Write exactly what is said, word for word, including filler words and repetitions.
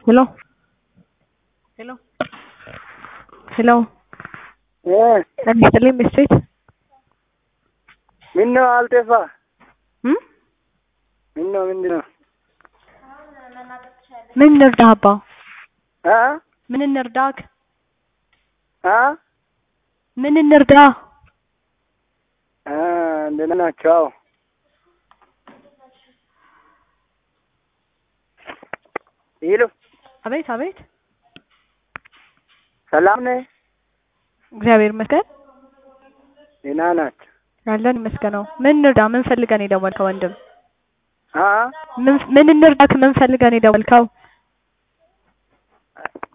Hello? Hello? Hello? Yeah. I'm Sterling Mistreet. Minno Altefa. Hmm? Minno Minno. من نرضى ها؟ من نرضاك ها؟ من نرضى Ah, እንደምን ናቸው? ይሉ አቤት አቤት ሰላም ነህ? እግዚአብሔር ይመስገን ደህና ናቸው? አለን ይመስገነው። ምን እንርዳ? ምን ፈልገን የደወልከው ወንድም? አ ምን ምን እንርዳክ? ምን ፈልገን የደወልከው?